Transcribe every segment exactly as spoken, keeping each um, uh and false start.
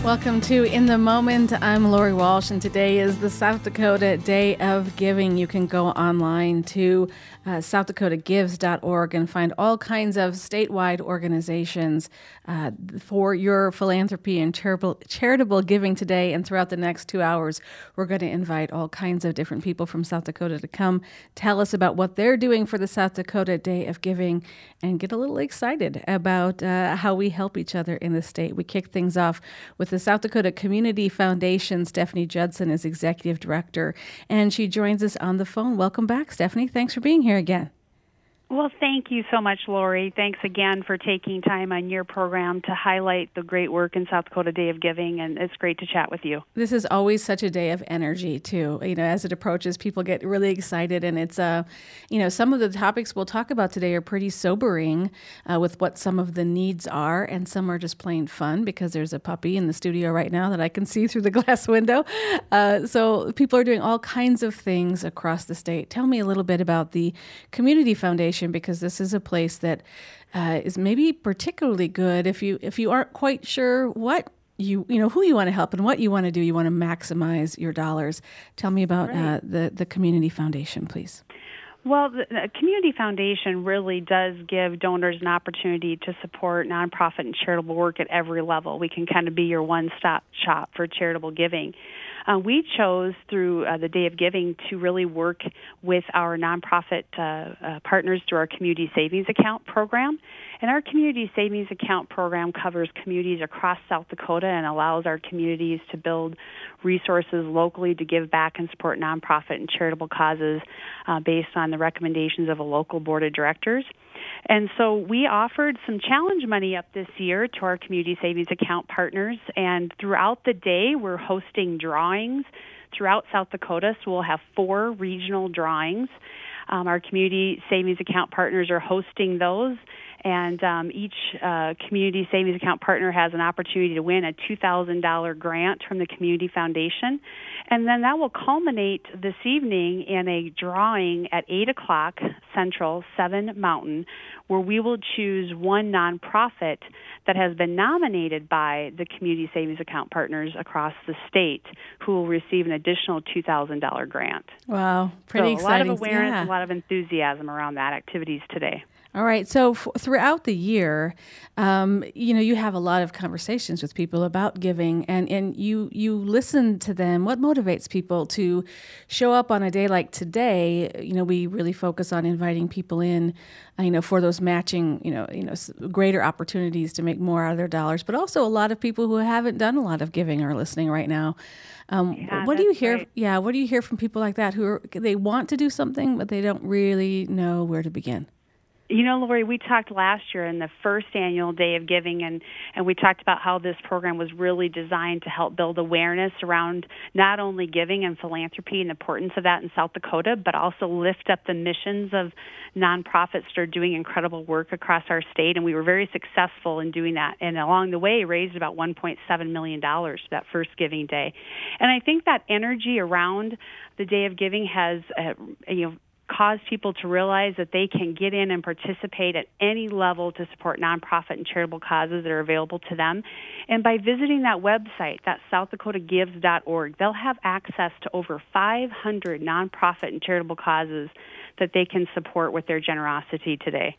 Welcome to In the Moment. I'm Lori Walsh, and today is the South Dakota Day of Giving. You can go online to uh, south dakota gives dot org and find all kinds of statewide organizations uh, for your philanthropy and charitable, charitable giving today. And throughout the next two hours, we're going to invite all kinds of different people from South Dakota to come tell us about what they're doing for the South Dakota Day of Giving and get a little excited about uh, how we help each other in the state. We kick things off with the South Dakota Community Foundation. Stephanie Judson is Executive Director, and she joins us on the phone. Welcome back, Stephanie. Thanks for being here again. Well, thank you so much, Lori. Thanks again for taking time on your program to highlight the great work in South Dakota Day of Giving, and it's great to chat with you. This is always such a day of energy, too. You know, as it approaches, people get really excited, and it's, uh, you know, some of the topics we'll talk about today are pretty sobering uh, with what some of the needs are, and some are just plain fun because there's a puppy in the studio right now that I can see through the glass window. Uh, so people are doing all kinds of things across the state. Tell me a little bit about the Community Foundation, because this is a place that uh, is maybe particularly good if you if you aren't quite sure what you you know who you want to help and what you want to do. You want to maximize your dollars. Tell me about right. uh, the the Community Foundation, please. Well, the, the Community Foundation really does give donors an opportunity to support nonprofit and charitable work at every level. We can kind of be your one-stop shop for charitable giving. Uh, we chose through uh, the Day of Giving to really work with our nonprofit uh, uh, partners through our Community Savings Account program. And our Community Savings Account program covers communities across South Dakota and allows our communities to build resources locally to give back and support nonprofit and charitable causes uh, based on the recommendations of a local board of directors. And so we offered some challenge money up this year to our Community Savings Account partners, and throughout the day we're hosting drawings throughout South Dakota, so we'll have four regional drawings. Um, our Community Savings Account partners are hosting those, and um, each uh, Community Savings Account partner has an opportunity to win a two thousand dollars grant from the Community Foundation. And then that will culminate this evening in a drawing at eight o'clock Central, seven Mountain, where we will choose one nonprofit that has been nominated by the Community Savings Account partners across the state who will receive an additional two thousand dollars grant. Wow, pretty so exciting. A lot of awareness, yeah. a lot of enthusiasm around that activities today. All right. So f- throughout the year, um, you know, you have a lot of conversations with people about giving, and, and you you listen to them. What motivates people to show up on a day like today? You know, we really focus on inviting people in, uh, you know, for those matching, you know, you know, greater opportunities to make more out of their dollars. But also a lot of people who haven't done a lot of giving are listening right now. Um, yeah, what do you hear? Right. Yeah, what do you hear from people like that who are, they want to do something, but they don't really know where to begin? You know, Lori, we talked last year in the first annual Day of Giving, and, and we talked about how this program was really designed to help build awareness around not only giving and philanthropy and the importance of that in South Dakota, but also lift up the missions of nonprofits that are doing incredible work across our state. And we were very successful in doing that. And along the way, raised about one point seven million dollars that first Giving Day. And I think that energy around the Day of Giving has, uh, you know, cause people to realize that they can get in and participate at any level to support nonprofit and charitable causes that are available to them. And by visiting that website, that's south dakota gives dot org, they'll have access to over five hundred nonprofit and charitable causes that they can support with their generosity today.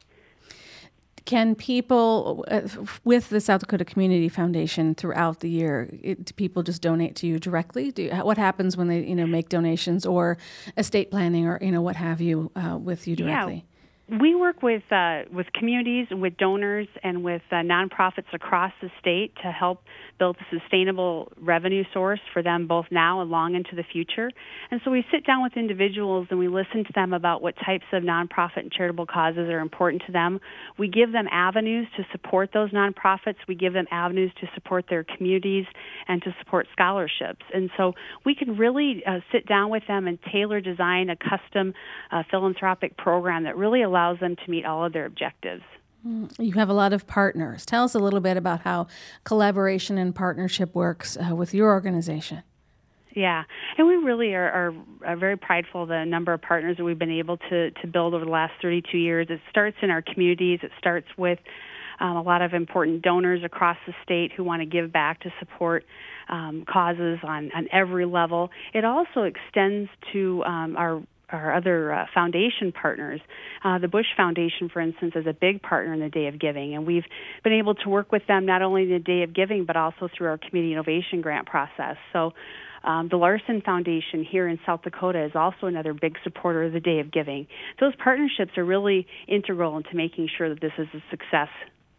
Can people, uh, with the South Dakota Community Foundation throughout the year, it, do people just donate to you directly? Do, what happens when they, you know, make donations or estate planning or, you know, what have you uh, with you directly? Yeah. We work with uh, with communities, with donors, and with uh, nonprofits across the state to help build a sustainable revenue source for them both now and long into the future. And so we sit down with individuals and we listen to them about what types of nonprofit and charitable causes are important to them. We give them avenues to support those nonprofits. We give them avenues to support their communities and to support scholarships. And so we can really uh, sit down with them and tailor design a custom uh, philanthropic program that really allows allows them to meet all of their objectives. You have a lot of partners. Tell us a little bit about how collaboration and partnership works uh, with your organization. Yeah, and we really are, are, are very prideful of the number of partners that we've been able to, to build over the last thirty-two years. It starts in our communities. It starts with um, a lot of important donors across the state who want to give back to support um, causes on, on every level. It also extends to um, our our other uh, foundation partners. Uh, the Bush Foundation, for instance, is a big partner in the Day of Giving, and we've been able to work with them not only in the Day of Giving, but also through our Community Innovation Grant process. So um, the Larson Foundation here in South Dakota is also another big supporter of the Day of Giving. Those partnerships are really integral into making sure that this is a success.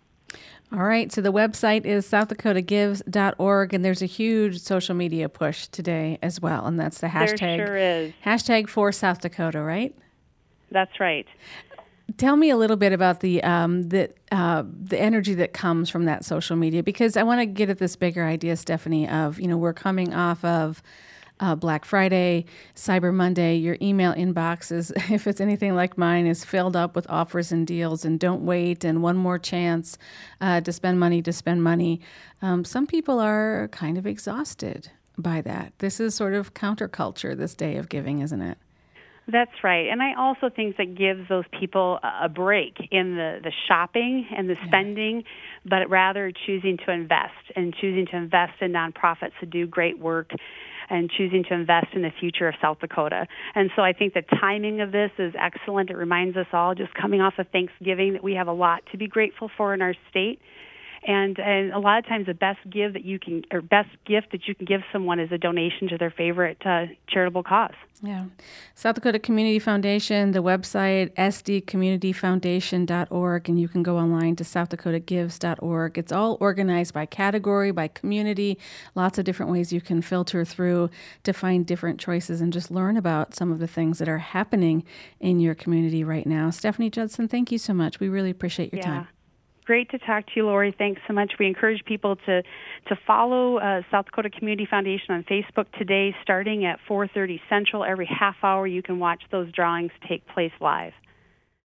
All right, so the website is south dakota gives dot org, and there's a huge social media push today as well, and that's the hashtag. There sure is. Hashtag for South Dakota, right? That's right. Tell me a little bit about the um, the uh, the energy that comes from that social media, because I want to get at this bigger idea, Stephanie, of, you know, we're coming off of Uh, Black Friday, Cyber Monday. Your email inbox is, if it's anything like mine, is filled up with offers and deals, and don't wait, and one more chance uh, to spend money, to spend money. Um, some people are kind of exhausted by that. This is sort of counterculture, this Day of Giving, isn't it? That's right. And I also think that gives those people a break in the, the shopping and the spending, yeah. but rather choosing to invest and choosing to invest in nonprofits to do great work and choosing to invest in the future of South Dakota. And so I think the timing of this is excellent. It reminds us all, just coming off of Thanksgiving, that we have a lot to be grateful for in our state. And and a lot of times the best give that you can, or best gift that you can give someone is a donation to their favorite uh, charitable cause. Yeah. South Dakota Community Foundation, the website, s d community foundation dot org, and you can go online to south dakota gives dot org. It's all organized by category, by community, lots of different ways you can filter through to find different choices and just learn about some of the things that are happening in your community right now. Stephanie Judson, thank you so much. We really appreciate your yeah. time. Great to talk to you, Lori. Thanks so much. We encourage people to to follow uh, South Dakota Community Foundation on Facebook today, starting at four thirty Central. Every half hour, you can watch those drawings take place live.